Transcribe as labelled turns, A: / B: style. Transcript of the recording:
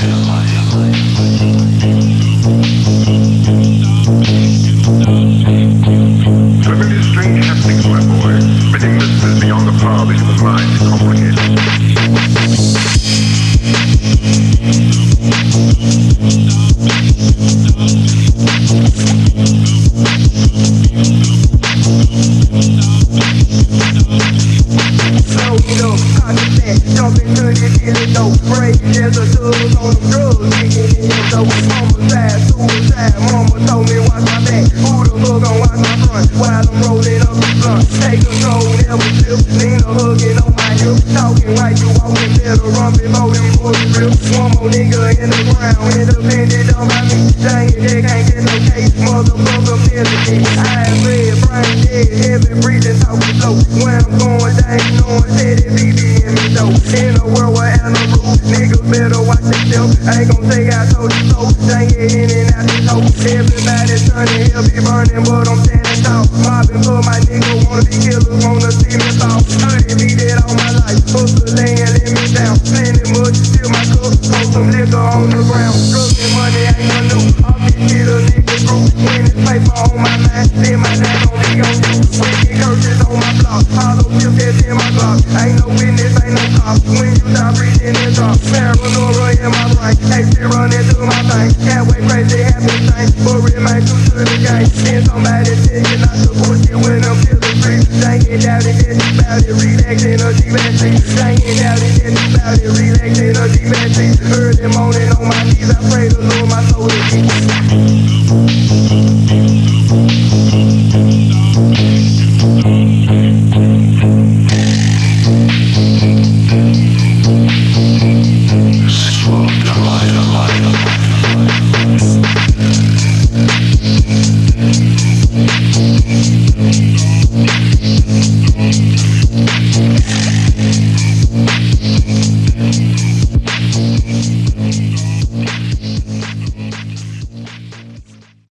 A: Familiar strange happenings, my boy, spreading mysteries beyond the power of the human mind to comprehend.
B: Jumping to this killing dope, crazy as a dog on the drugs, kicking in your dope. Mama died, suicide, mama told me watch my back. Who the fuck gon' watch my front while I'm rolling up the blunt? Take control, never slip, Nina hugging on my hip. Talking while you walking, better run before these bullets rip. One more nigga in the ground, independent on my me. Dang it, they can't get no case, motherfucker military. Eyes red, brain dead, heavy breathing, talking slow. When I'm going down, knowing that it be in me though. In a world where animals, niggas better watch themselves. I ain't gon' say I told you so. Dang it, in and out the toe. Everybody turning, he'll be burning, but I'm standing tall. Mobbing for my nigga, wanna be killers, wanna see me fall. Couldn't be dead all my life. Hustling, let me down. Plenty much, fill my cup, pour some liquor on the ground. Drugs and money ain't no new. All this shit a nigga through. When it's paper on my mind, then my name gon' be on you. Wicked curses on my block. Hollow tip that's in my block. Ain't no witness, ain't no cop. When you stop breathing and drop, paranoia in my brain. Hey, shit running through my veins. Can't wait crazy happen things, but remain true to the game. Then somebody tell you not to bullshit when I'm feeling free. Dang it out and get you about it, relax in a deep ass sleep. Dang it out and get you about it, relax in a deep ass sleep. Early morning on my knees, I pray the Lord my soul to keep.